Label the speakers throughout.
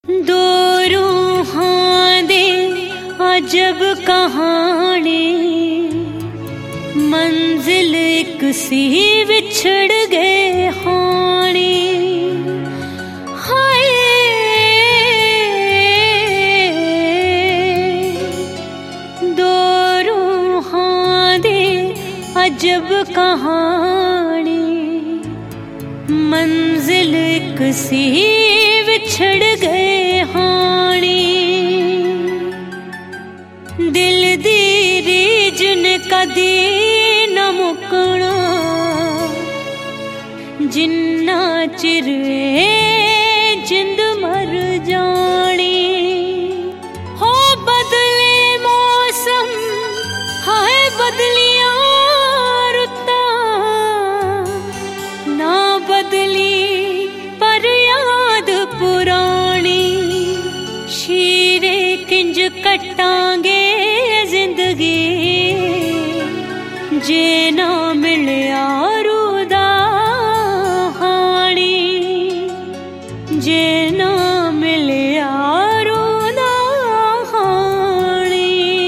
Speaker 1: दो रूहां दे अजब कहानी, मंजिल एक सी विछड़ गए हानी। हाय दो रूहां दे अजब कहानी, मंजिल एक सी विछड़ गए हानी। दिल दी रीजन कदी न मुकना, जिन्ना चिर जिंद मर जानी। हो बदले मौसम हाय बदलिया रुता, ना बदली पर याद पुरानी। शीरे किंज कटांगे जिंदगी, जे ना मिलिया रूदा हानी, जे ना मिलिया रूदा हानी।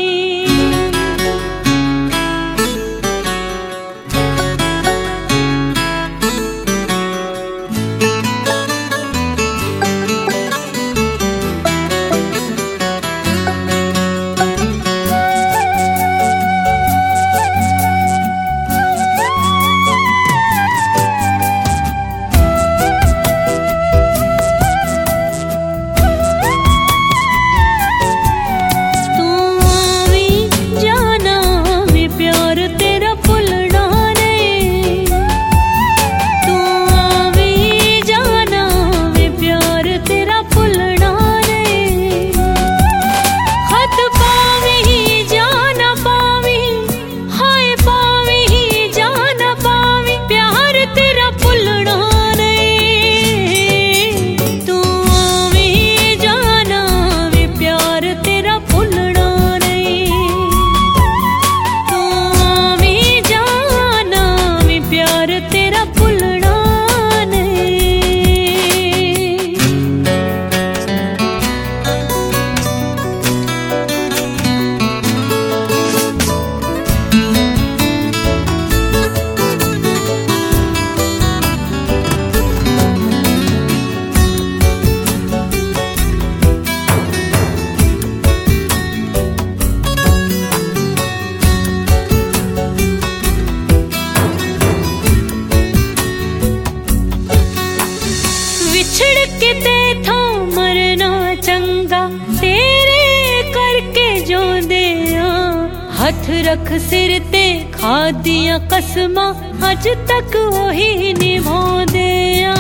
Speaker 1: हथ रख सिर ते खादियां कसमां अज तक वही निभांदे आ।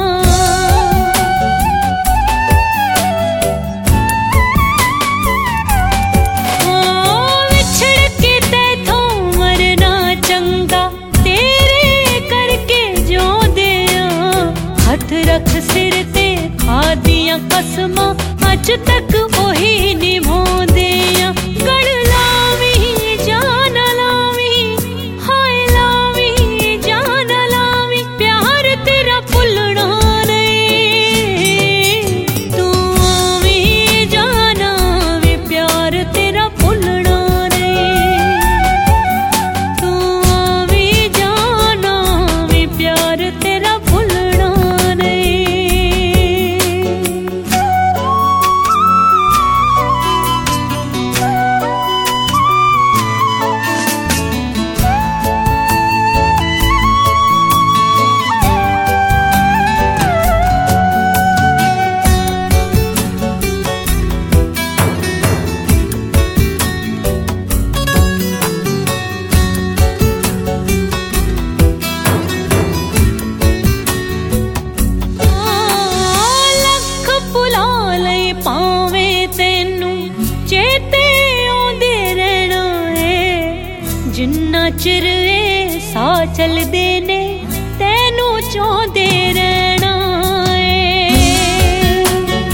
Speaker 1: विछड़ के तैथों मरना चंगा, तेरे करके जोंदे आ। हथ रख सिर ते खादियां कसमां अज तक वही निभांदे आ। जिन्ना चिर सा चलदे ने तैनू चाहते रहना है।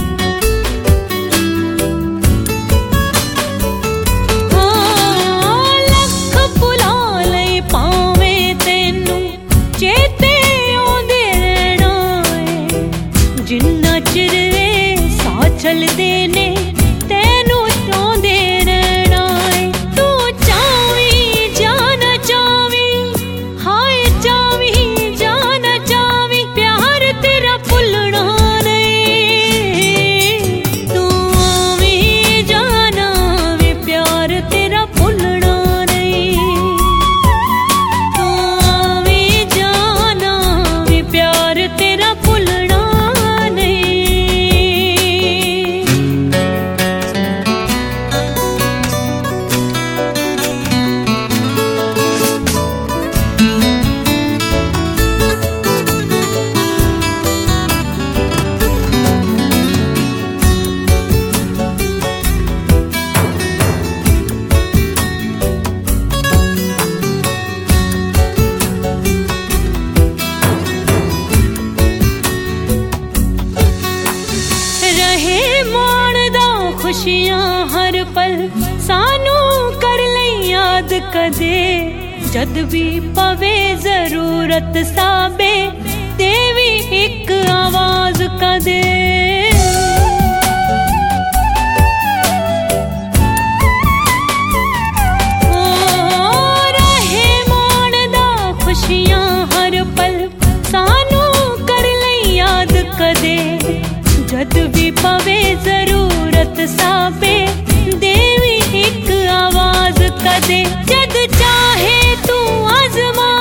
Speaker 1: लख भुला ले पावें तैनू चेते आउंदे रहना है। जिन्ना चिर सा चलदे ने तैनू चाहुंदे रहना है। तू चावी जाना चावी, हाय चावी जाना चावी, प्यार तेरा भुलना नहीं। तू आवी जाना वे प्यार तेरा भुलना नहीं। तू आवी जाना वे प्यार तेरा भुलना नहीं। रहे माणदा खुशियां हर पल, सानू कर ले याद कदे। जद भी पवे जरूरत साबे, देवी एक आवाज कदे। रहे माणदा खुशियां हर पल, सानू कर ले याद कदे। जद भी पवे जरूरत साबे, देवी एक आवाज कदे। जद चाहे तू आजमा